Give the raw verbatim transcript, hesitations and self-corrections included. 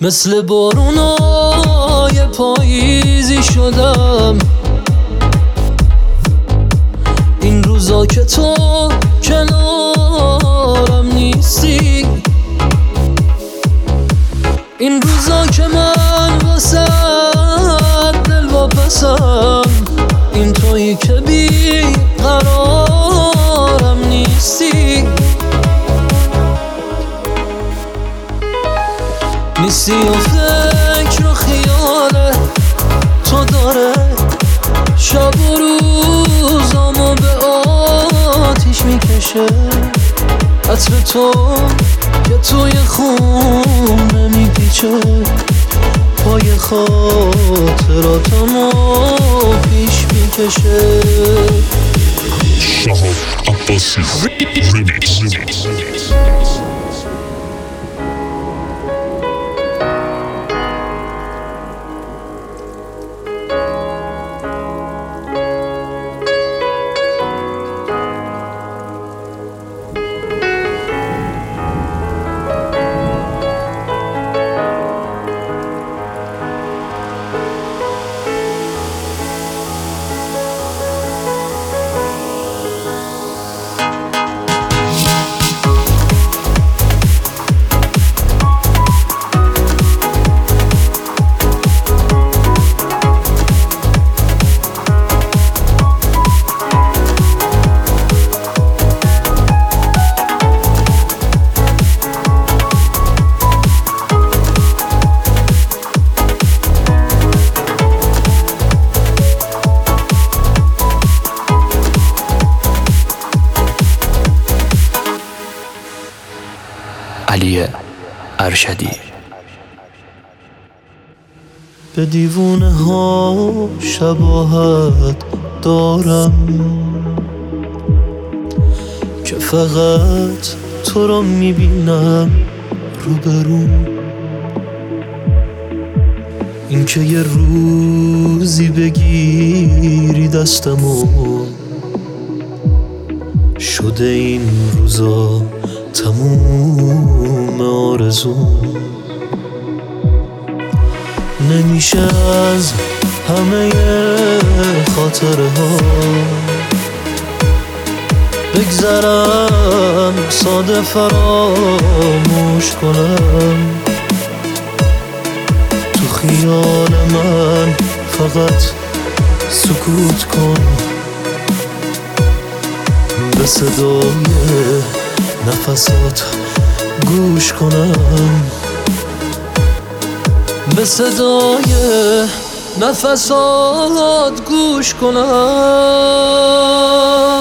مثل بارونای پاییزی شدم این روزا که تو کنارم نیستی، این روزا که من واسه دل واپسم، این تویی که بی قرارم نیستی. نیستی و فکر و خیال تو داره شب و روزامو به آتیش میکشه. عطر تو که توی خونه میپیچه، پای خاطراتمو پیش میکشه. شهاب عباسی ریمیکس. علی ارشدی. به دیوونه ها شباهت دارم که فقط تو را میبینم روبروم. این که یه روزی بگیری دستمو، شده این روزا تموم آرزوم. نمیشه از همه خاطره ها بگذرم، ساده فراموش کنم. تو خیال من فقط سکوت کن، به صدای نفسات گوش کنم، به صدای نفسات گوش کنم.